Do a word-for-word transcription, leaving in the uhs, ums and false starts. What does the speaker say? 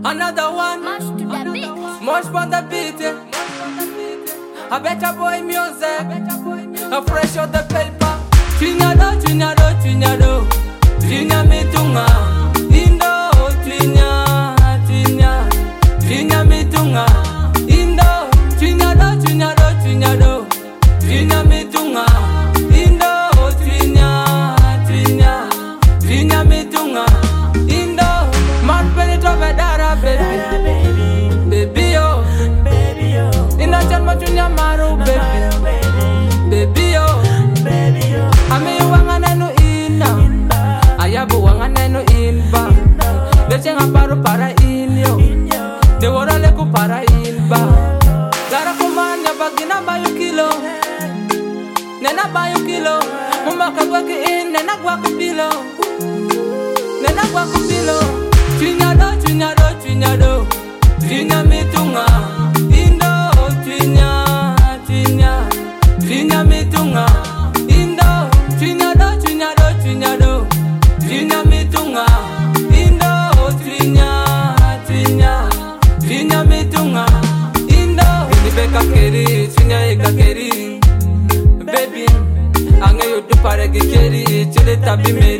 Another one, Mash to the beat. Mosh on the beat. A better boy music, a fresh out the paper. Trinado, Trinado, Trinado, Trina Mitunga, Indo, Trina, Trina, Trina Mitunga, Indo, Trinado, Trinado, Trinado, Trina Mitunga, Indo, Trina, Trina, Trina Mitunga, Indo, Man Penito Vedara, baby, baby, oh, baby, oh, in a chat, Matunya Maru, baby, baby, oh, baby, oh, Ame wangana no inda, ayabu wangana no inba, Bechenga paru para inyo, de worale ku para inba, Gara kumanya bagina bayu kilo, Nena bayu kilo, Mumaka waki in, nena gwaku pilo, Nena gwaku pilo, Trinado, Trinado, Trinado, Trina Mitunga, Indo, Trina, Trina, Trina Mitunga, Indo, Trinado, Trinado, Trinado, Trina Mitunga, Indo, Trina, Trina, Trina Mitunga, Indo, Inibeka keri, Trina eka keri, baby, ange yodu paregi keri, chile tabi me.